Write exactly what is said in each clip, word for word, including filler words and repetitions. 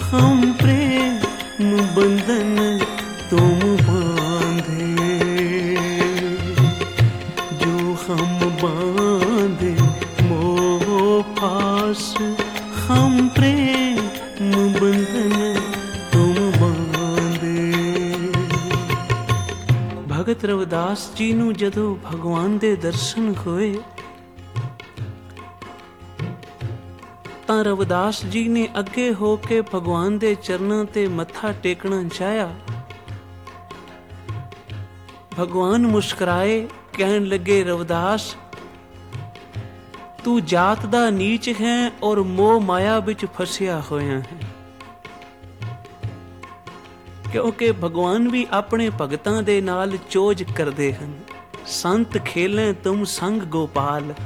हम प्रेम बंधन तुम बांधे, जो हम बांधे मोह पास, हम प्रेम बंधन तुम बांधे। भगत रविदास जी नूं जदों भगवान दे दर्शन होए ਤਾਂ रविदास जी ने अगे हो के भगवान दे चरनां ते मत्था टेकना चाहया। भगवान मुस्कुराए, कहन लगे रविदास तू जात दा नीच है और मोह माया विच फसिया होया है। क्योंकि भगवान भी अपने भगतां दे नाल चोज करदे हन। संत खेलें तुम संग गोपाल।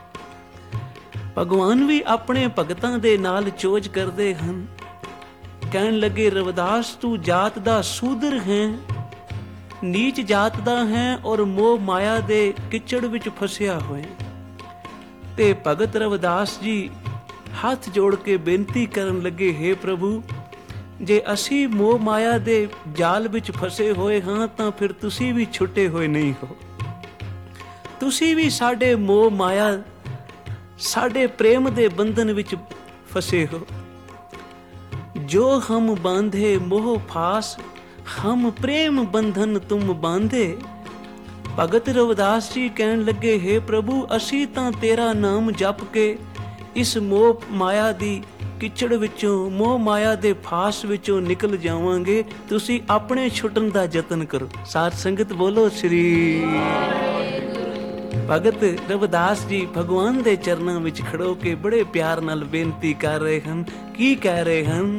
भगवान भी अपने भगतां दे नाल चोज करदे हन। कहन लगे रविदास तू जात दा सूदर है, नीच जात दा है और मोह माया दे किचड़ विच फसिया होया। ते भगत रविदास जी हथ जोड़ के बेनती करन लगे, हे प्रभु जे असी मोह माया दे जाल विच फसे होए हां तां फिर तुसी भी छुटे होए नहीं हो। तुसी भी साडे मोह माया साडे प्रेम दे बंधन विच फसे हो। जो हम बांधे मोह फास, हम प्रेम बंधन तुम बांधे। भगत रविदास जी कहन लगे, हे प्रभु असी तां तेरा नाम जप के इस मोह माया दी किचड़ विचों, मोह माया दे फास विचों निकल जावांगे, तुसी अपने छुटन दा यतन करो। साध संगत बोलो श्री। भगत रविदास जी भगवान दे चरनां विच खड़ो के बड़े प्यार नाल बेनती कर रहे हन। की कह रहे हन?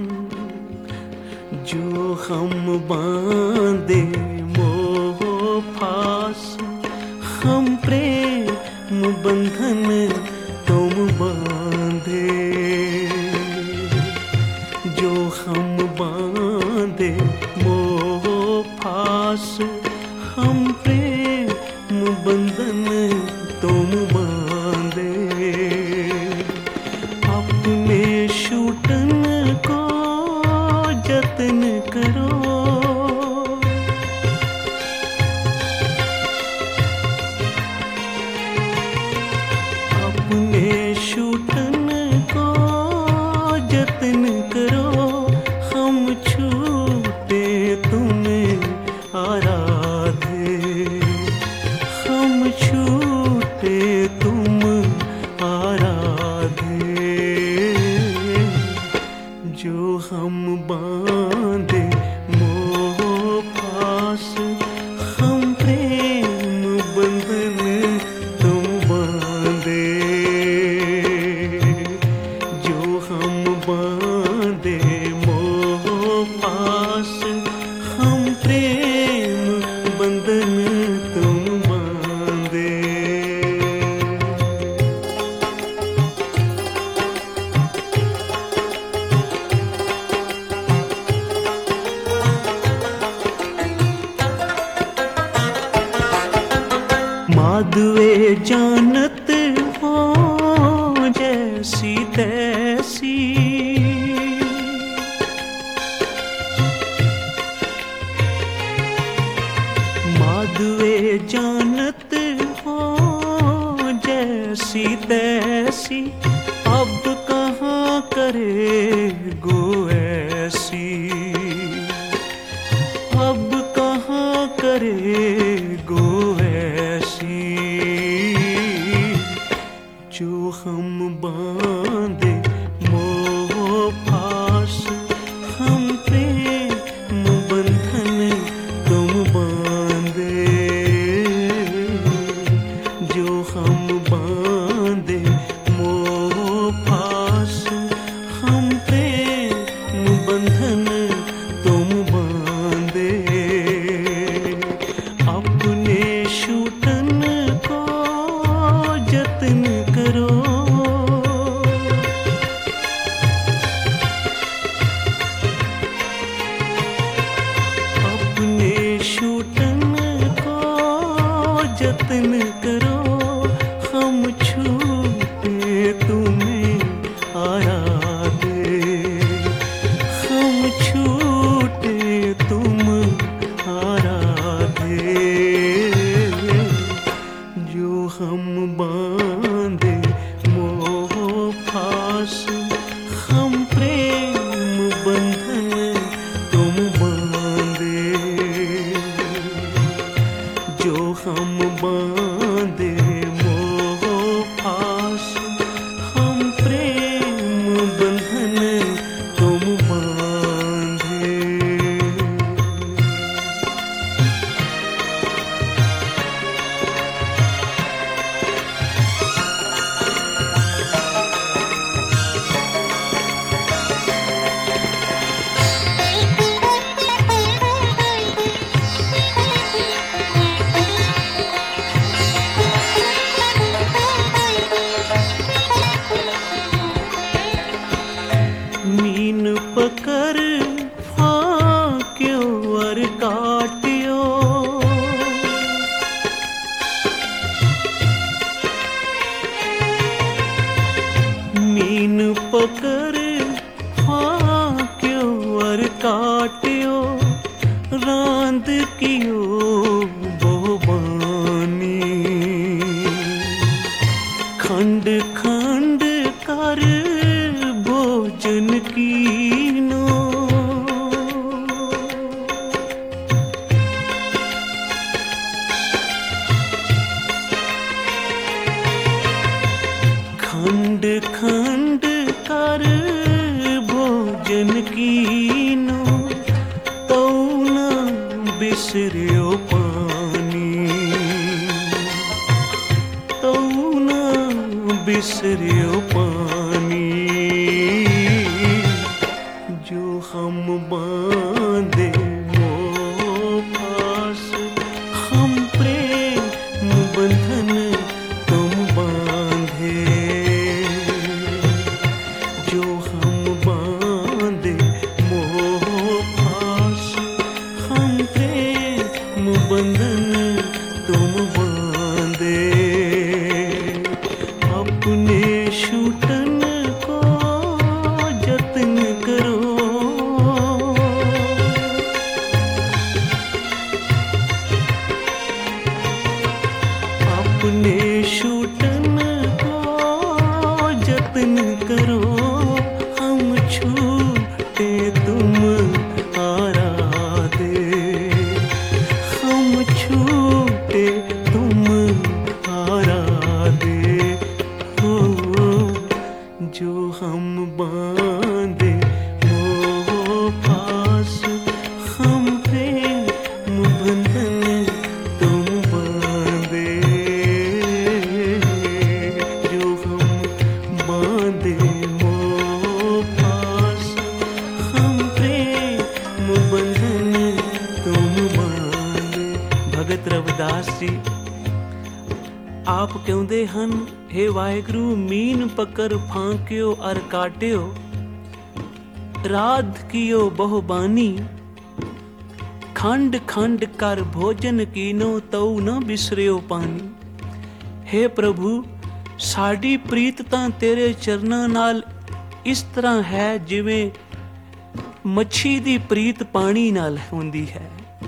जो हम बांधे मोह फास, हम प्रेम बंधन तुम बांधे। जो हम बांधे मोह फास, हम प्रेम बंधन तुम बांधे। अपने छूटन को जतन करो, अपने छूटन को जतन करो। हम छूटे तुम्हें आराधे, हम छूटे तुम आराधे। जो हम बांधे मोह पास, हम प्रेम बंधन तुम बांधे। जो हम बांधे मोह पास, हम प्रेम बंधन तुम बांधे। माधवे जानत हो जैसी तैसी, माधवे जानत हो जैसी तैसी। अब कहाँ करे गो ऐसी, अब कहाँ करे गो ऐसी। जो हम बांधे मोह फास, हम प्रेम बंधन तुम बांधे। जो हम बांधे मोह फास, हम प्रेम बंधन तुम बांधे। अपने छूटन को जतन करो, अपने छूटन को जतन करो। हम छूटे तुम्हें आराधे, पकर फाक्यो अर काट्यो। मीन पकर फाक्यो अर काट्यो, रांद कियो बहुबानी। खंड खंड कर भोजन कीनो, खंड खंड कर भोजन कीनो, तौ न बिसरियो पानी। तौ न बिसरियो पानी, जो हम बांधे मोह पास। हम प्रेम बंधन तुम बांधे, जो हम बांधे मोह पास। हम प्रेम बंधन तुम बांधे, अपने छूटन को जतन करो। अपने छूटन को जतन करो, हम छूटे तुम आराधे। हम छूटे तुम आराधे, हो जो हम बांधे मोह पास। हम प्रेम बंधन तुम बांधे, जो हम बांधे मोह पास। हम प्रेम बंधन तुम बांधे। भगत रविदास जी आप कहते हैं, हे वाहिगुरु मीन पकर फांक्यो अर काट्यो, राध कियो बहुबानी। खंड खंड कर भोजन कीनो, तौ न बिसरियो पानी। हे प्रभु साडी प्रीत तां तेरे चरनां नाल इस तरह है जिवें मच्छी दी प्रीत पानी नाल हुंदी है।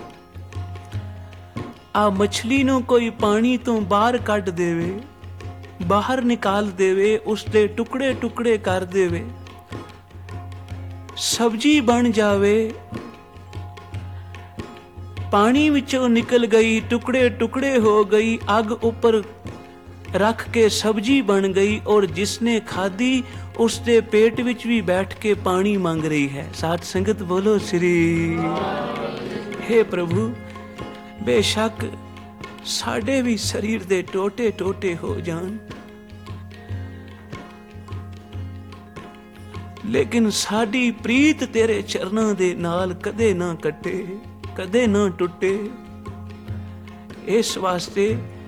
आ मछली ਨੂੰ ਕੋਈ ਪਾਣੀ ਤੋਂ ਬਾਹਰ ਕੱਢ ਦੇਵੇ, ਬਾਹਰ ਨਿਕਾਲ ਦੇਵੇ, ਉਸ ਦੇ ਟੁਕੜੇ ਟੁਕੜੇ ਕਰ ਦੇਵੇ, ਸਬਜ਼ੀ ਬਣ ਜਾਵੇ, ਪਾਣੀ ਵਿੱਚੋਂ ਨਿਕਲ ਗਈ, ਟੁਕੜੇ ਟੁਕੜੇ ਹੋ ਗਈ, ਅੱਗ ਉੱਪਰ ਰੱਖ ਕੇ ਸਬਜ਼ੀ ਬਣ ਗਈ, ਔਰ ਜਿਸਨੇ ਖਾਧੀ ਉਸ ਦੇ ਪੇਟ ਵਿੱਚ ਵੀ ਬੈਠ ਕੇ ਪਾਣੀ ਮੰਗ ਰਹੀ ਹੈ। ਸਾਧ ਸੰਗਤ ਬੋਲੋ ਸ੍ਰੀ। हे प्रभु बेशक साडे भी शरीर दे टोटे टोटे हो जान, लेकिन साडी प्रीत तेरे चरनां दे नाल कदे ना कटे, कदे ना टुटे। इस वास्ते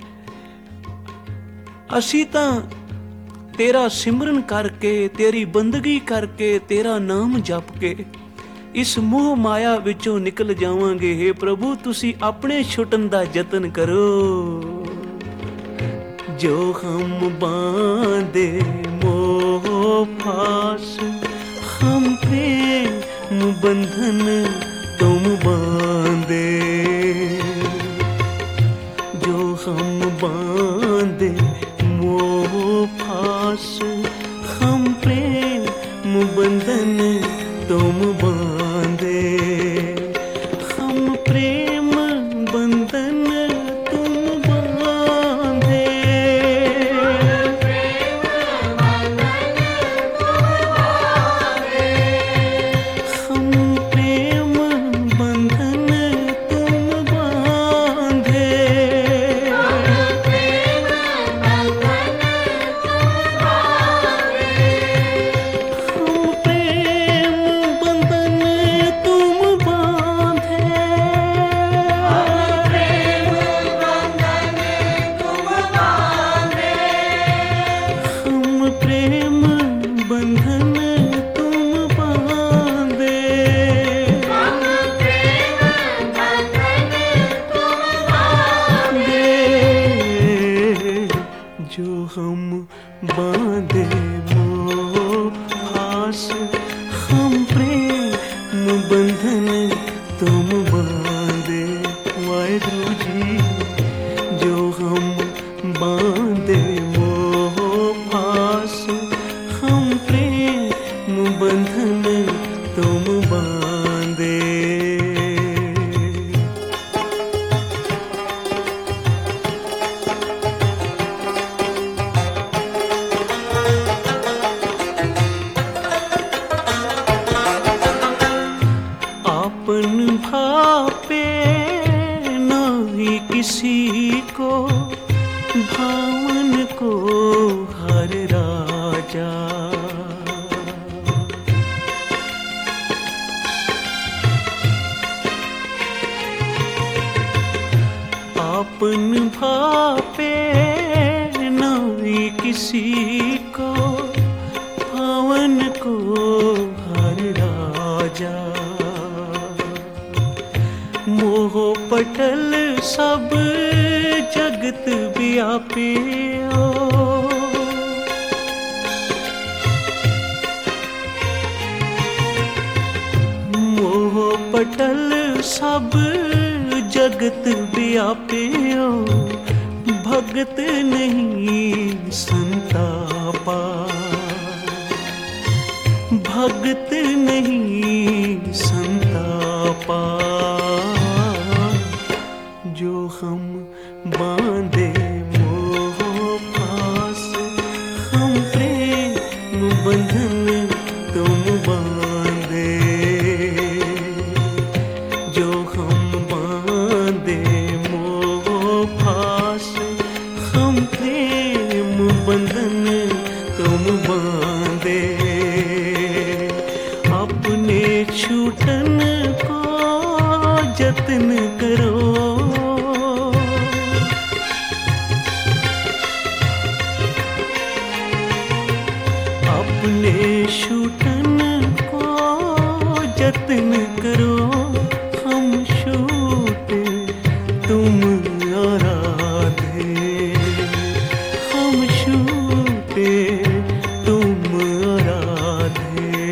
असी तां तेरा सिमरन करके, तेरी बंदगी करके, तेरा नाम जप के इस मोह माया विचों निकल जावांगे। हे प्रभु तुसी अपने छुटन दा जतन करो, जो हम बांधे मोह पास। हम प्रेम बंधन तुम बांधे, जो हम बांधे मोह पास। हम प्रेम बंधन तुम बांधे, हम प्रेम बंधन तुम बांधे। हम प्रेम बंधन तुम बांधे। हम प्रेम बंधन बंधन तुम बांधे वाहेगुरु जी, जो हम बांधे मोह पास, हम प्रेम बंधन तुम बांधे। आपन भापे नहीं किसी को, भावन को हर राजा। आपन भापे नहीं किसी को, भावन को हर राजा। मोह पटल सब जगत व्यापियो, मोह पटल सब जगत व्यापियो, भगत नहीं संतापा, भगत नहीं संतापा। जो हम बांधे मोह पास, हम प्रेम बंधन तुम बांधे। जो हम बांधे मोह पास, हम प्रेम बंधन तुम बांधे। अपने छूटन को जतन करो, अपने छूटन को जतन करो। हम छूटे तुम आराधे, हम छूटे तुम आराधे।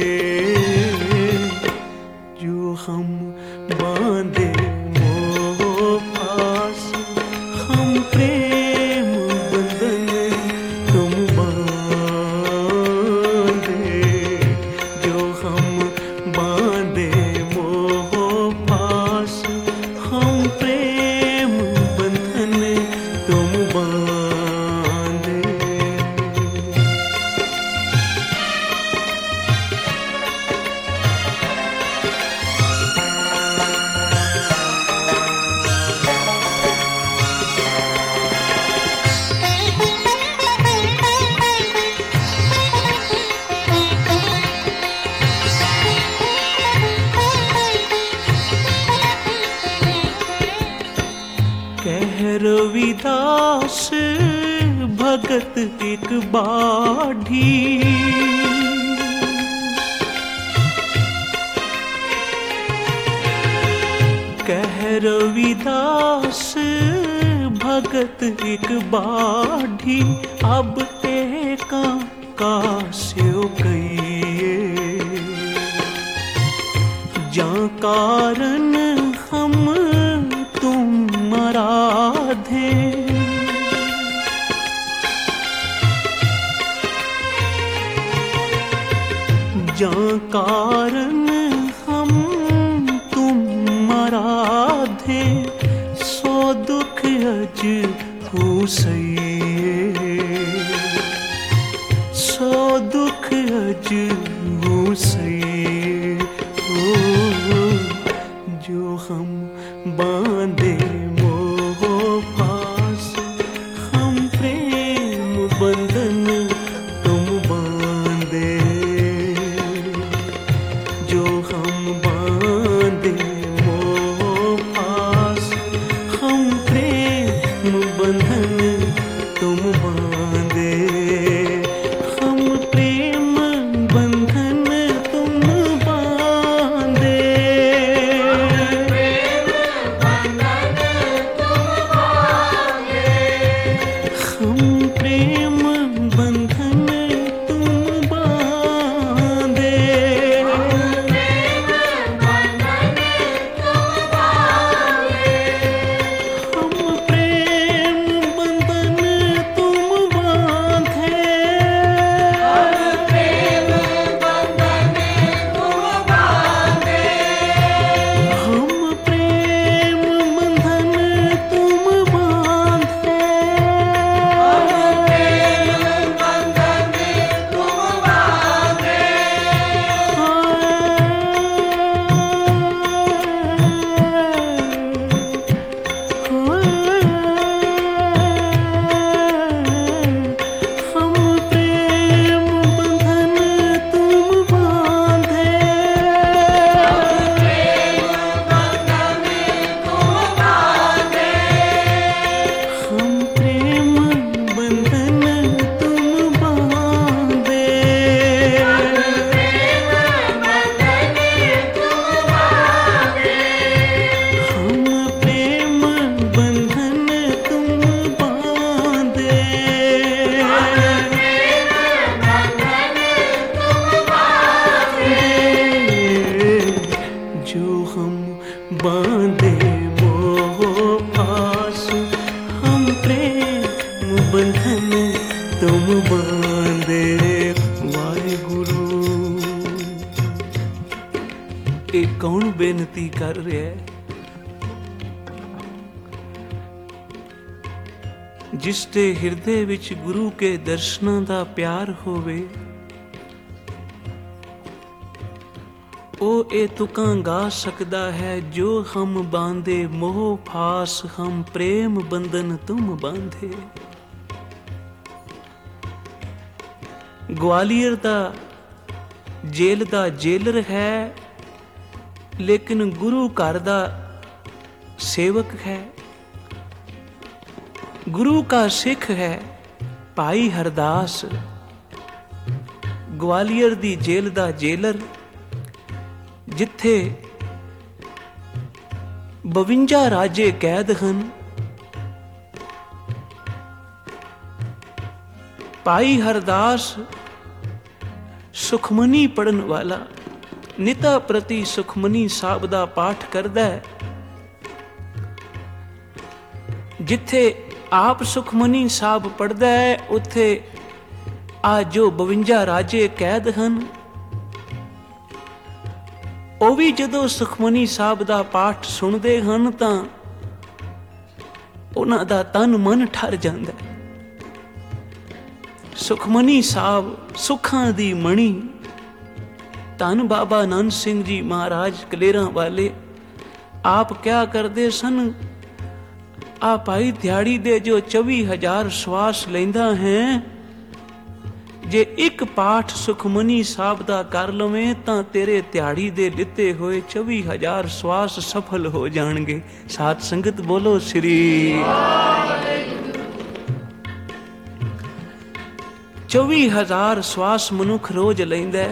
जो हम बांधे मोह पास, हम प्रेम बंधन तुम बांधे। जो हम बांधे मोह पास, हम प्रेम बंधन तुम बांधे। कह रविदास भगत एक बाढ़ी, कह रविदास भगत एक बाढ़ी। अब एका कास्यो कहिए, जा कारण हम तुम आराधे। जा कारण हम तुम आराधे, सो दुख अज हो सही, सो दुख अज हो सही। जो हम बांधे मोह पास, हम प्रेम बंधन तुम बांधे। जो हम बांधे मोह पास, हम प्रेम बंधन तुम बांधे। हम प्रेम बंधन तुम बांधे। जो हम बांधे मोह पास, हम प्रेम बंधन तुम बांधे वाहिगुरु। ये कौन बेनती कर रहा है? जिस दे ਹਿਰਦੇ ਵਿੱਚ ਗੁਰੂ ਕੇ ਦਰਸ਼ਨਾਂ ਦਾ ਪਿਆਰ ਹੋਵੇ, ਉਹ ਇਹ ਤੁਕਾਂ ਗਾ ਸਕਦਾ ਹੈ, ਜੋ ਹਮ ਬਾਂਧੇ ਮੋਹ ਫਾਸ, ਹਮ ਪ੍ਰੇਮ ਬੰਧਨ ਤੁਮ ਬਾਂਧੇ। ਗਵਾਲੀਅਰ ਦਾ ਜੇਲ੍ਹ ਦਾ ਜੇਲਰ ਹੈ, ਲੇਕਿਨ ਗੁਰੂ ਘਰ ਦਾ ਸੇਵਕ ਹੈ। गुरु का सिख है भाई हरदास, ग्वालियर दी जेल दा जेलर, जिथे बवंजा राजे कैद हन। भाई हरदास सुखमनी पढ़न वाला, निता प्रति सुखमनी साहब दा पाठ करदा है। जिथे आप सुखमनी साहब पढ़दा है, उत्थे आ जो बवंजा राजे कैद हन, ਉਹ ਵੀ ਜਦੋਂ ਸੁਖਮਨੀ ਸਾਹਿਬ ਦਾ ਪਾਠ ਸੁਣਦੇ ਹਨ ਤਾਂ ਉਹਨਾਂ ਦਾ ਤਨ ਮਨ ਠਰ ਜਾਂਦਾ। ਸੁਖਮਨੀ ਸਾਹਿਬ ਸੁੱਖਾਂ ਦੀ ਮਣੀ, ਧੰਨ ਬਾਬਾ ਨੰਦ ਸਿੰਘ ਜੀ ਮਹਾਰਾਜ ਕਲੇਰਾਂ ਵਾਲੇ ਆਪ ਕਿਆ ਕਰਦੇ ਸਨ, ਆ ਭਾਈ ਦਿਹਾੜੀ ਦੇ ਜੋ ਚੌਵੀ ਹਜ਼ਾਰ ਸਵਾਸ ਲੈਂਦਾ ਹੈ, ਜੇ ਇੱਕ ਪਾਠ ਸੁਖਮਨੀ ਸਾਹਿਬ ਦਾ ਕਰ ਲਵੇਂ ਤਾਂ ਤੇਰੇ ਦਿਹਾੜੀ ਦੇ ਲਿੱਤੇ ਹੋਏ ਚੌਵੀ ਹਜ਼ਾਰ ਸਵਾਸ ਸਫਲ ਹੋ ਜਾਣਗੇ। ਸਾਧ ਸੰਗਤ ਬੋਲੋ ਸ੍ਰੀ। ਚੌਵੀ ਹਜ਼ਾਰ ਸਵਾਸ ਮਨੁੱਖ ਰੋਜ਼ ਲੈਂਦਾ,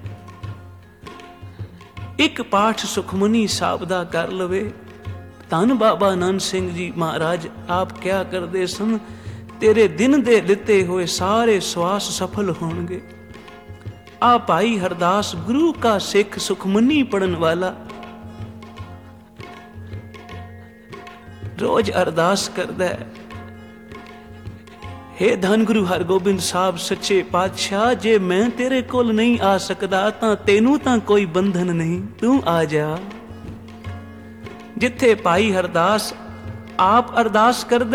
ਇੱਕ ਪਾਠ ਸੁਖਮਨੀ ਸਾਹਿਬ ਦਾ ਕਰ ਲਵੇ। ਧੰਨ ਬਾਬਾ ਨੰਦ ਸਿੰਘ ਜੀ ਮਹਾਰਾਜ ਆਪ ਕਿਆ ਕਰਦੇ ਸਨ, ਤੇਰੇ ਦਿਨ ਦੇ ਦਿੱਤੇ ਹੋਏ ਸਾਰੇ ਸਵਾਸ ਸਫਲ ਹੋਣਗੇ। ਆ ਭਾਈ ਹਰਦਾਸ ਗੁਰੂ ਕਾ ਸਿੱਖ ਸੁਖਮਨੀ ਪੜਨ ਵਾਲਾ ਰੋਜ਼ ਅਰਦਾਸ ਕਰਦਾ ਹੈ, हे ਧੰਨ ਗੁਰੂ ਹਰਗੋਬਿੰਦ ਸਾਹਿਬ ਸੱਚੇ ਪਾਤਸ਼ਾਹ, ਜੇ ਮੈਂ ਤੇਰੇ ਕੋਲ ਨਹੀਂ ਆ ਸਕਦਾ ਤਾਂ ਤੈਨੂੰ ਤਾਂ ਕੋਈ ਬੰਧਨ ਨਹੀਂ, ਤੂੰ ਆ ਜਾ। ਜਿੱਥੇ ਭਾਈ ਹਰਦਾਸ ਆਪ ਅਰਦਾਸ ਕਰਦਾ,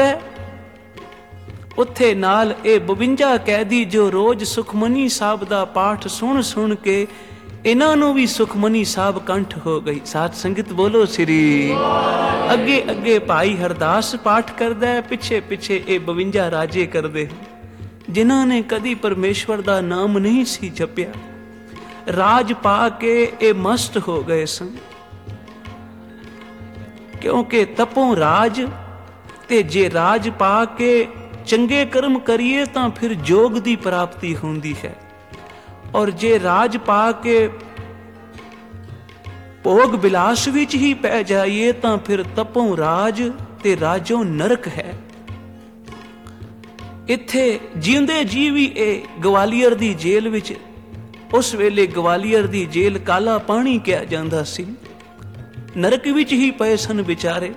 ਉੱਥੇ ਨਾਲ ਇਹ ਬਵੰਜਾ ਕੈਦੀ ਜੋ ਰੋਜ਼ ਸੁਖਮਨੀ ਸਾਹਿਬ ਦਾ ਪਾਠ ਸੁਣ ਸੁਣ ਕੇ ਇਹਨਾਂ ਨੂੰ ਵੀ ਸੁਖਮਨੀ ਸਾਹਿਬ ਕੰਠ ਹੋ ਗਈ। ਸਾਧ ਸੰਗਤ ਬੋਲੋ ਸ੍ਰੀ। ਅੱਗੇ ਅੱਗੇ ਭਾਈ ਹਰਦਾਸ ਪਾਠ ਕਰਦਾ, ਪਿੱਛੇ ਪਿੱਛੇ ਇਹ ਬਵੰਜਾ ਰਾਜੇ ਕਰਦੇ, ਜਿਨ੍ਹਾਂ ਨੇ ਕਦੀ ਪਰਮੇਸ਼ਵਰ ਦਾ ਨਾਮ ਨਹੀਂ ਸੀ ਜਪਿਆ। ਰਾਜ ਪਾ ਕੇ ਇਹ ਮਸਤ ਹੋ ਗਏ ਸਨ, ਕਿਉਂਕਿ ਤਪੋਂ ਰਾਜ, ਤੇ ਜੇ ਰਾਜ ਪਾ ਕੇ ਚੰਗੇ ਕਰਮ ਕਰੀਏ ਤਾਂ ਫਿਰ ਜੋਗ ਦੀ ਪ੍ਰਾਪਤੀ ਹੁੰਦੀ ਹੈ, ਔਰ ਜੇ ਰਾਜ ਪਾ ਕੇ ਭੋਗ ਬਿਲਾਸ ਵਿੱਚ ਹੀ ਪੈ ਜਾਈਏ ਤਾਂ ਫਿਰ ਤਪੋਂ ਰਾਜ ਤੇ ਰਾਜੋਂ ਨਰਕ ਹੈ। ਇੱਥੇ ਜਿਉਂਦੇ ਜੀ ਵੀ ਇਹ ਗਵਾਲੀਅਰ ਦੀ ਜੇਲ੍ਹ ਵਿੱਚ, ਉਸ ਵੇਲੇ ਗਵਾਲੀਅਰ ਦੀ ਜੇਲ੍ਹ ਕਾਲਾ ਪਾਣੀ ਕਿਹਾ ਜਾਂਦਾ ਸੀ, ਨਰਕ ਵਿੱਚ ਹੀ ਪਏ ਸਨ ਵਿਚਾਰੇ।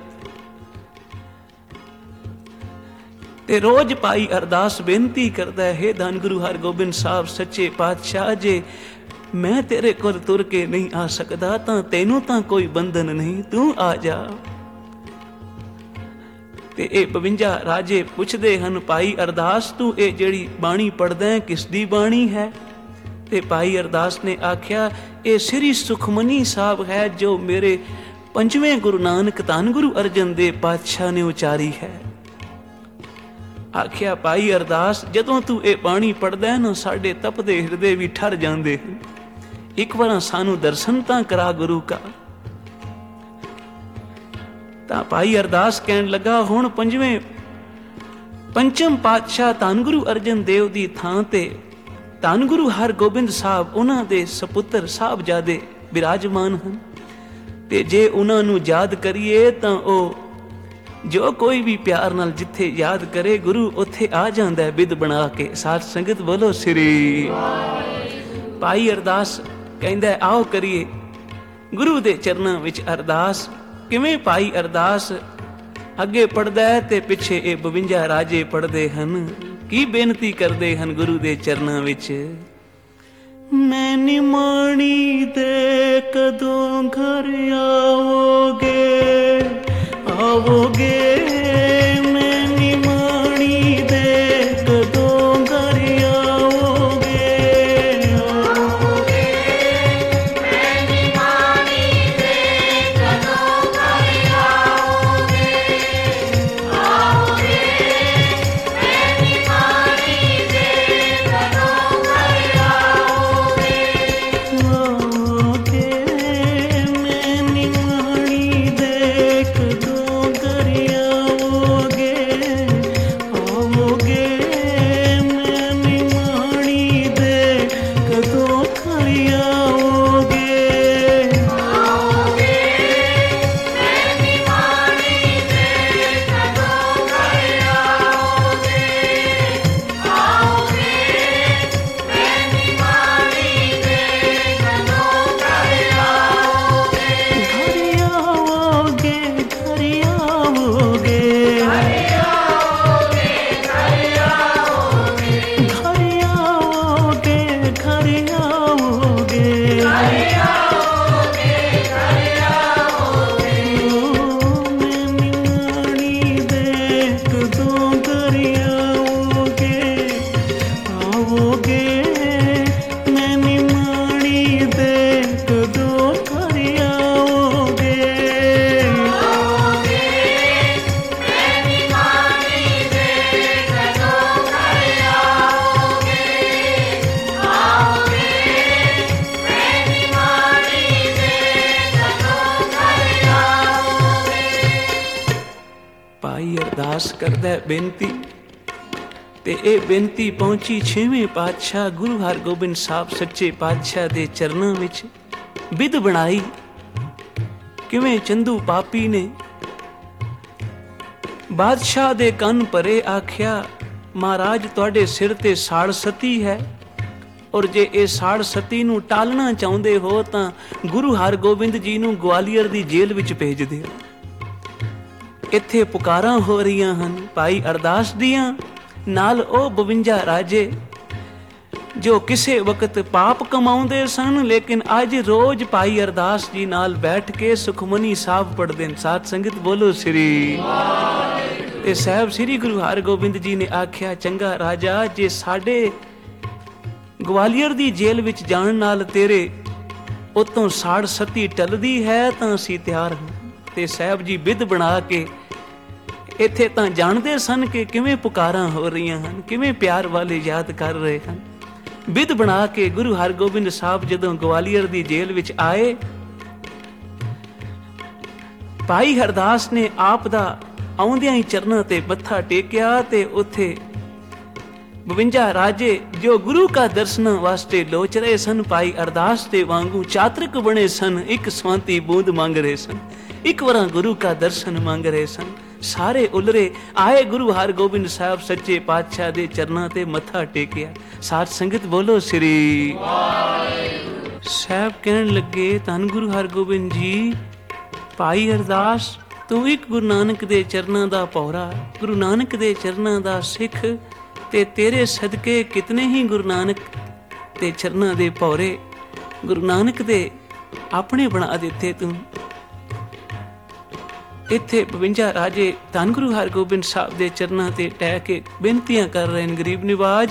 ਤੇ ਰੋਜ਼ ਭਾਈ ਅਰਦਾਸ ਬੇਨਤੀ ਕਰਦਾ, ਹੈ ਧੰਨ ਗੁਰੂ ਹਰਗੋਬਿੰਦ ਸਾਹਿਬ ਸੱਚੇ ਪਾਤਸ਼ਾਹ, ਜੇ ਮੈਂ ਤੇਰੇ ਕੋਲ ਤੁਰ ਕੇ ਨਹੀਂ ਆ ਸਕਦਾ ਤਾਂ ਤੈਨੂੰ ਤਾਂ ਕੋਈ ਬੰਧਨ ਨਹੀਂ, ਤੂੰ ਆ ਜਾ। ਤੇ ਇਹ ਬਵੰਜਾ ਰਾਜੇ ਪੁੱਛਦੇ ਹਨ, ਭਾਈ ਅਰਦਾਸ ਤੂੰ ਇਹ ਜਿਹੜੀ ਬਾਣੀ ਪੜ੍ਹਦਾ ਕਿਸ ਦੀ ਬਾਣੀ ਹੈ? ਤੇ ਭਾਈ ਅਰਦਾਸ ਨੇ ਆਖਿਆ, ਇਹ ਸ੍ਰੀ ਸੁਖਮਨੀ ਸਾਹਿਬ ਹੈ ਜੋ ਮੇਰੇ ਪੰਜਵੇਂ ਗੁਰੂ ਨਾਨਕ ਧੰਨ ਗੁਰੂ ਅਰਜਨ ਦੇਵ ਪਾਤਸ਼ਾਹ ਨੇ ਉਚਾਰੀ ਹੈ। ਆਖਿਆ ਭਾਈ ਅਰਦਾਸ, ਜਦੋਂ ਤੂੰ ਇਹ ਬਾਣੀ ਪੜ੍ਹਦਾ ਨਾ ਸਾਡੇ ਤਪਦੇ ਹਿਰਦੇ ਵੀ ਠਰ ਜਾਂਦੇ ਹਨ, ਇੱਕ ਵਾਰ ਸਾਨੂੰ ਦਰਸ਼ਨ ਤਾਂ ਕਰਾ ਗੁਰੂ ਕਾ। ਤਾਂ ਭਾਈ ਅਰਦਾਸ ਕਹਿਣ ਲੱਗਾ, ਹੁਣ ਪੰਜਵੇਂ ਪੰਚਮ ਪਾਤਸ਼ਾਹ ਧੰਨ ਗੁਰੂ ਅਰਜਨ ਦੇਵ ਦੀ ਥਾਂ ਤੇ ਧੰਨ ਗੁਰੂ ਹਰਗੋਬਿੰਦ ਸਾਹਿਬ ਉਹਨਾਂ ਦੇ ਸਪੁੱਤਰ ਸਾਹਿਬਜ਼ਾਦੇ ਬਿਰਾਜਮਾਨ ਹਨ, ਤੇ ਜੇ ਉਹਨਾਂ ਨੂੰ ਯਾਦ ਕਰੀਏ ਤਾਂ ਉਹ ਜੋ ਕੋਈ ਵੀ ਪਿਆਰ ਨਾਲ ਜਿੱਥੇ ਯਾਦ ਕਰੇ ਗੁਰੂ ਉੱਥੇ ਆ ਜਾਂਦਾ ਹੈ ਬਿਦ ਬਣਾ ਕੇ। ਸਾਧ ਸੰਗਤ ਬੋਲੋ ਸ੍ਰੀ। ਭਾਈ ਅਰਦਾਸ ਕਹਿੰਦਾ ਆਓ ਕਰੀਏ। ਗੁਰੂ ਦੇ ਚਰਨਾਂ ਵਿੱਚ ਅਰਦਾਸ। ਕਿਵੇਂ ਭਾਈ ਅਰਦਾਸ ਅੱਗੇ ਪੜਦਾ ਹੈ ਤੇ ਪਿੱਛੇ ਇਹ ਬਵੰਜਾ ਰਾਜੇ ਪੜਦੇ ਹਨ। ਕੀ ਬੇਨਤੀ ਕਰਦੇ ਹਨ ਗੁਰੂ ਦੇ ਚਰਨਾਂ ਵਿੱਚ? ਮੈਂ ਨਿਮਾਣੀ ਦੇ ਕਦੋਂ ਘਰ ਆਵੋਗੇ, ਆਵੋਗੇ ਮੈਂ ਨਿਮਾਣੀ ਦੇ ਕਦੋਂ ਘਰ ਆਵੋਗੇ, ਆਵੋਗੇ ਮੈਂ ਨਿਮਾਣੀ ਦੇ ਕਦੋਂ ਘਰ ਆਵੋਗੇ, ਆਵੋਗੇ ਮੈਂ ਨਿਮਾਣੀ ਦੇ ਕਦੋਂ ਘਰ ਆਵੋਗੇ, ਆਵੋਗੇ ਮੈਂ ਨਿਮਾਣੀ ਦੇ ਕਦੋਂ ਘਰ ਆਵੋਗੇ, ਆਵੋਗੇ ਮੈਂ ਨਿਮਾਣੀ ਦੇ ਕਦੋਂ ਘਰ ਆਵੋਗੇ, ਆਵੋਗੇ ਮੈਂ ਨਿਮਾਣੀ ਦੇ ਕਦੋਂ ਘਰ ਆਵੋਗੇ, ਆਵੋਗੇ ਮੈਂ ਨਿਮਾਣੀ ਦੇ ਕਦੋਂ ਘਰ ਆਵੋਗੇ, ਘਰ ਆਵੋਗੇ, ਘਰ ਆਵੋਗੇ, ਘਰ ਆਵੋਗੇ, ਘਰ ਆਵੋਗੇ, ਘਰ ਆਵੋਗੇ, ਘਰ ਆਵੋਗੇ, ਘਰ ਆਵੋਗੇ, ਘਰ ਆਵੋਗੇ, ਮੈਂ ਨਿਮਾਣੀ ਦੇ ਕਦੋਂ ਘਰ ਆਵੋਗੇ, ਆਵੋਗੇ ਮੈਂ ਨਿਮਾਣੀ ਦੇ ਕਦੋਂ ਘਰ ਆਵੋਗੇ, ਆਵੋਗੇ ਮੈਂ ਨਿਮਾਣੀ ਦੇ ਕਦੋਂ ਘਰ ਆਵੋਗੇ, ਆਵੋਗੇ ਮੈਂ ਨਿਮਾਣੀ ਦੇ ਕਦੋਂ ਘਰ ਆਵੋਗੇ। ਭਾਈ ਅਰਦਾਸ ਕਰਦਾ ਹੈ ਬੇਨਤੀ, ਤੇ ਇਹ ਬੇਨਤੀ ਪਹੁੰਚੀ ਛੇਵੇਂ ਪਾਤਸ਼ਾਹ ਗੁਰੂ ਹਰਗੋਬਿੰਦ ਸਾਹਿਬ ਸੱਚੇ ਪਾਤਸ਼ਾਹ ਦੇ ਚਰਨਾਂ ਵਿੱਚ। ਵਿਧ ਬਣਾਈ ਕਿਵੇਂ ਚੰਦੂ ਪਾਪੀ ਨੇ ਬਾਦਸ਼ਾਹ ਦੇ ਕੰਨ ਭਰੇ, ਆਖਿਆ ਮਹਾਰਾਜ ਤੁਹਾਡੇ ਸਿਰ ਤੇ ਸਾੜ ਸਤੀ ਹੈ, ਔਰ ਜੇ ਇਹ ਸਾੜ ਸਤੀ ਨੂੰ ਟਾਲਣਾ ਚਾਹੁੰਦੇ ਹੋ ਤਾਂ ਗੁਰੂ ਹਰਗੋਬਿੰਦ ਜੀ ਨੂੰ ਗਵਾਲੀਅਰ ਦੀ ਜੇਲ੍ਹ ਵਿੱਚ ਭੇਜ ਦਿਓ। ਇੱਥੇ ਪੁਕਾਰਾਂ ਹੋ ਰਹੀਆਂ ਹਨ ਭਾਈ ਅਰਦਾਸ ਦੀਆਂ, ਨਾਲ ਉਹ ਬਵੰਜਾ ਰਾਜੇ ਜੋ ਕਿਸੇ ਵਕਤ ਪਾਪ ਕਮਾਉਂਦੇ ਸਨ, ਲੇਕਿਨ ਅੱਜ ਰੋਜ਼ ਭਾਈ ਅਰਦਾਸ ਜੀ ਨਾਲ ਬੈਠ ਕੇ ਸੁਖਮਨੀ ਸਾਹਿਬ ਪੜ੍ਹਦੇ ਨੇ। ਸਾਧ ਸੰਗਤ ਬੋਲੋ ਸ੍ਰੀ ਵਾਹਿਗੁਰੂ। ਤੇ ਸਾਹਿਬ ਸ੍ਰੀ ਗੁਰੂ ਹਰਗੋਬਿੰਦ ਜੀ ਨੇ ਆਖਿਆ, ਚੰਗਾ ਰਾਜਾ, ਜੇ ਸਾਡੇ ਗਵਾਲੀਅਰ ਦੀ ਜੇਲ੍ਹ ਵਿੱਚ ਜਾਣ ਨਾਲ ਤੇਰੇ ਉਤੋਂ ਸਾੜ ਸਤੀ ਟਲਦੀ ਹੈ ਤਾਂ ਅਸੀਂ ਤਿਆਰ ਹਾਂ। ਤੇ ਸਾਹਿਬ ਜੀ ਵਿਧ ਬਣਾ ਕੇ ਇੱਥੇ ਤਾਂ ਜਾਣਦੇ ਸਨ ਕਿ ਕਿਵੇਂ ਪੁਕਾਰਾਂ ਹੋ ਰਹੀਆਂ ਹਨ, ਕਿਵੇਂ ਪਿਆਰ ਵਾਲੇ ਯਾਦ ਕਰ ਰਹੇ ਹਨ। ਵਿਧ ਬਣਾ ਕੇ ਗੁਰੂ ਹਰਗੋਬਿੰਦ ਸਾਹਿਬ ਜਦੋਂ ਗਵਾਲੀਅਰ ਦੀ ਜੇਲ੍ਹ ਵਿੱਚ ਆਏ, ਭਾਈ ਹਰਦਾਸ ਨੇ ਆਪ ਦਾ ਆਉਂਦਿਆਂ ਹੀ ਚਰਨਾਂ ਤੇ ਮੱਥਾ ਟੇਕਿਆ ਤੇ ਉੱਥੇ ਬਵੰਜਾ ਰਾਜੇ ਜੋ ਗੁਰੂ ਕਾ ਦਰਸ਼ਨ ਵਾਸਤੇ ਲੋਚ ਰਹੇ ਸਨ, ਭਾਈ ਅਰਦਾਸ ਦੇ ਵਾਂਗੂ ਚਾਤਰਿਕ ਬਣੇ ਸਨ, ਇੱਕ ਸਵਾਂਤੀ ਬੂੰਦ ਮੰਗ ਰਹੇ ਸਨ, ਇੱਕ ਵਾਰਾਂ ਗੁਰੂ ਕਾ ਦਰਸ਼ਨ ਮੰਗ ਰਹੇ ਸਨ। ਸਾਰੇ ਉਲਰੇ ਆਏ ਗੁਰੂ ਹਰਗੋਬਿੰਦ ਸਾਹਿਬ ਸੱਚੇ ਪਾਤਸ਼ਾਹ ਦੇ ਚਰਨਾਂ ਤੇ ਮੱਥਾ ਟੇਕਿਆ। ਸਾਧ ਸੰਗਤ ਬੋਲੋ ਸ੍ਰੀ ਵਾਹਿਗੁਰੂ। ਸਾਹਿਬ ਕਹਿਣ ਲੱਗੇ, ਧੰਨ ਗੁਰੂ ਹਰਗੋਬਿੰਦ ਜੀ, ਭਾਈ ਅਰਦਾਸ ਤੂੰ ਇੱਕ ਗੁਰੂ ਨਾਨਕ ਦੇ ਚਰਨਾਂ ਦਾ ਪੌਰਾ, ਗੁਰੂ ਨਾਨਕ ਦੇ ਚਰਨਾਂ ਦਾ ਸਿੱਖ, ਤੇ ਤੇਰੇ ਸਦਕੇ ਕਿਤਨੇ ਹੀ ਗੁਰੂ ਨਾਨਕ ਦੇ ਚਰਨਾਂ ਦੇ ਪੌਰੇ ਗੁਰੂ ਨਾਨਕ ਦੇ ਆਪਣੇ ਬਣਾ ਦਿੱਤੇ ਤੂੰ। ਇੱਥੇ ਬਵੰਜਾ ਰਾਜੇ ਧੰਨ ਗੁਰੂ ਹਰਗੋਬਿੰਦ ਸਾਹਿਬ ਦੇ ਚਰਨਾਂ ਤੇ ਟਹਿ ਕੇ ਬੇਨਤੀਆਂ ਕਰ ਰਹੇ ਨੇ, ਗਰੀਬ ਨਿਵਾਜ,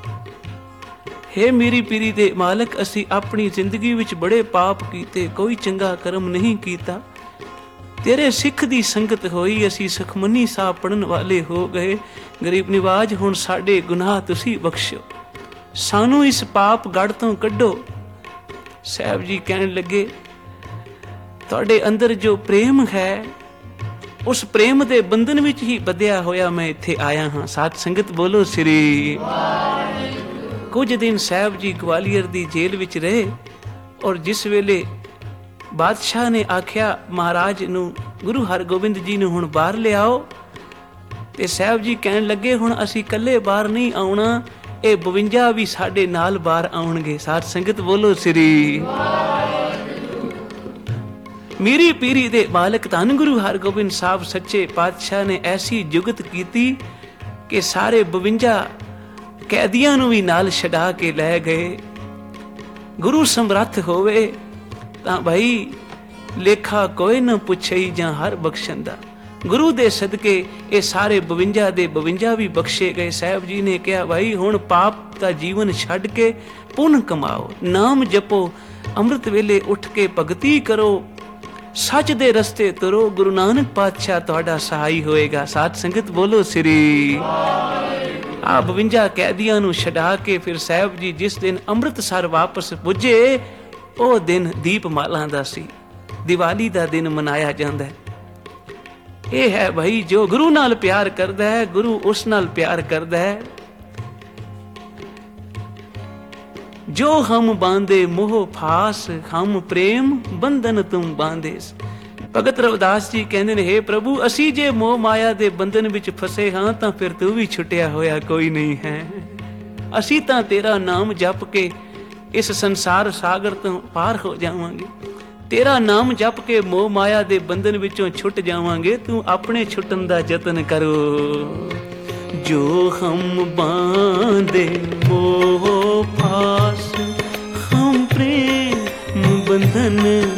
ਹੇ ਮੇਰੀ ਪੀਰੀ ਦੇ ਮਾਲਕ, ਅਸੀਂ ਆਪਣੀ ਜ਼ਿੰਦਗੀ ਵਿੱਚ ਬੜੇ ਪਾਪ ਕੀਤੇ, ਕੋਈ ਚੰਗਾ ਕਰਮ ਨਹੀਂ ਕੀਤਾ, ਤੇਰੇ ਸਿੱਖ ਦੀ ਸੰਗਤ ਹੋਈ, ਅਸੀਂ ਸੁਖਮਨੀ ਸਾਹਿਬ ਪੜਨ ਵਾਲੇ ਹੋ ਗਏ। ਗਰੀਬ ਨਿਵਾਜ, ਹੁਣ ਸਾਡੇ ਗੁਨਾਹ ਤੁਸੀਂ ਬਖਸ਼ੋ, ਸਾਨੂੰ ਇਸ ਪਾਪ ਗੜ ਤੋਂ ਕੱਢੋ। ਸਾਹਿਬ ਜੀ ਕਹਿਣ ਲੱਗੇ, ਤੁਹਾਡੇ ਅੰਦਰ ਜੋ ਪ੍ਰੇਮ ਹੈ, ਉਸ ਪ੍ਰੇਮ ਦੇ ਬੰਧਨ ਵਿੱਚ ਹੀ ਬੱਧਿਆ ਹੋਇਆ ਮੈਂ ਇੱਥੇ ਆਇਆ ਹਾਂ। ਸਾਧ ਸੰਗਤ ਬੋਲੋ ਸ੍ਰੀ ਵਾਹਿਗੁਰੂ। ਕੁਝ ਦਿਨ ਸਾਹਿਬ ਜੀ ਗਵਾਲੀਅਰ ਦੀ ਜੇਲ੍ਹ ਵਿੱਚ ਰਹੇ, ਔਰ ਜਿਸ ਵੇਲੇ ਬਾਦਸ਼ਾਹ ਨੇ ਆਖਿਆ ਮਹਾਰਾਜ ਨੂੰ, ਗੁਰੂ ਹਰਗੋਬਿੰਦ ਜੀ ਨੂੰ ਹੁਣ ਬਾਹਰ ਲਿਆਓ, ਤੇ ਸਾਹਿਬ ਜੀ ਕਹਿਣ ਲੱਗੇ, ਹੁਣ ਅਸੀਂ ਇਕੱਲੇ ਬਾਹਰ ਨਹੀਂ ਆਉਣਾ, ਇਹ ਬਵੰਜਾ ਵੀ ਸਾਡੇ ਨਾਲ ਬਾਹਰ ਆਉਣਗੇ। ਸਾਧ ਸੰਗਤ ਬੋਲੋ ਸ੍ਰੀ ਵਾਹਿਗੁਰੂ। ਮੀਰੀ ਪੀਰੀ ਦੇ ਮਾਲਕ ਧੰਨ ਗੁਰੂ ਹਰਗੋਬਿੰਦ ਸਾਹਿਬ ਸੱਚੇ ਪਾਤਸ਼ਾਹ ਨੇ ਐਸੀ ਜੁਗਤ ਕੀਤੀ ਕਿ ਸਾਰੇ ਬਵੰਜਾ ਕੈਦੀਆਂ ਨੂੰ ਵੀ ਨਾਲ ਛਡਾ ਕੇ ਲੈ ਗਏ। ਗੁਰੂ ਸਮਰੱਥ ਹੋਵੇ ਤਾਂ ਭਾਈ ਲੇਖਾ ਕੋਈ ਨਾ ਪੁੱਛਈ ਜਾਂ ਹਰ ਬਖਸ਼ਣ ਦਾ। ਗੁਰੂ ਦੇ ਸਦਕੇ ਇਹ ਸਾਰੇ ਬਵੰਜਾ ਦੇ ਬਵੰਜਾ ਵੀ ਬਖਸ਼ੇ ਗਏ। ਸਾਹਿਬ ਜੀ ਨੇ ਕਿਹਾ ਭਾਈ ਹੁਣ ਪਾਪ ਦਾ ਜੀਵਨ ਛੱਡ ਕੇ ਪੁੰਨ ਕਮਾਓ, ਨਾਮ ਜਪੋ, ਅੰਮ੍ਰਿਤ ਵੇਲੇ ਉੱਠ ਕੇ ਭਗਤੀ ਕਰੋ, ਸੱਚ ਦੇ ਰਸਤੇ ਤੁਰੋ, ਗੁਰੂ ਨਾਨਕ ਪਾਤਸ਼ਾਹ ਤੁਹਾਡਾ ਸਹਾਈ ਹੋਏਗਾ। ਸਾਧ ਸੰਗਤ ਬੋਲੋ ਸ੍ਰੀ। ਆ ਬਵੰਜਾ ਕੈਦੀਆਂ ਨੂੰ ਛਡਾ ਕੇ ਫਿਰ ਸਾਹਿਬ ਜੀ ਜਿਸ ਦਿਨ ਅੰਮ੍ਰਿਤਸਰ ਵਾਪਸ ਪੁੱਜੇ, ਉਹ ਦਿਨ ਦੀਪਮਾਲਾ ਦਾ ਸੀ, ਦੀਵਾਲੀ ਦਾ ਦਿਨ ਮਨਾਇਆ ਜਾਂਦਾ ਹੈ। ਇਹ ਹੈ ਭਾਈ ਜੋ ਗੁਰੂ ਨਾਲ ਪਿਆਰ ਕਰਦਾ ਹੈ, ਗੁਰੂ ਉਸ ਨਾਲ ਪਿਆਰ ਕਰਦਾ ਹੈ। ਜੋ ਹਮ ਬਾਂਧੇ ਮੋਹ ਫਾਸ, ਹਮ ਪ੍ਰੇਮ ਬੰਧਨ ਤੁਮ ਬਾਂਧੇਸ। ਭਗਤ ਰਵਿਦਾਸ ਜੀ ਕਹਿੰਦੇ ਨੇ, ਹੇ ਪ੍ਰਭੂ ਅਸੀਂ ਜੇ ਮੋਹ ਮਾਇਆ ਦੇ ਬੰਧਨ ਵਿੱਚ ਫਸੇ ਹਾਂ ਤਾਂ ਫਿਰ ਤੂੰ ਵੀ ਛੁੱਟਿਆ ਹੋਇਆ ਕੋਈ ਨਹੀਂ ਹੈ। ਅਸੀਂ ਤਾਂ ਤੇਰਾ ਨਾਮ ਜਪ ਕੇ ਇਸ ਸੰਸਾਰ ਸਾਗਰ ਤੋਂ ਪਾਰ ਹੋ ਜਾਵਾਂਗੇ, ਤੇਰਾ ਨਾਮ ਜਪ ਕੇ ਮੋਹ ਮਾਇਆ ਦੇ ਬੰਧਨ ਵਿੱਚੋਂ ਛੁੱਟ ਜਾਵਾਂਗੇ। ਤੂੰ ਆਪਣੇ ਛੁੱਟਣ ਦਾ ਯਤਨ ਕਰੋ। ਜੋ ਹਮ ਬਾਂਧੇ ਮੋਹ ਫਾਸ, ਹਮ ਪ੍ਰੇਮ ਬੰਧਨ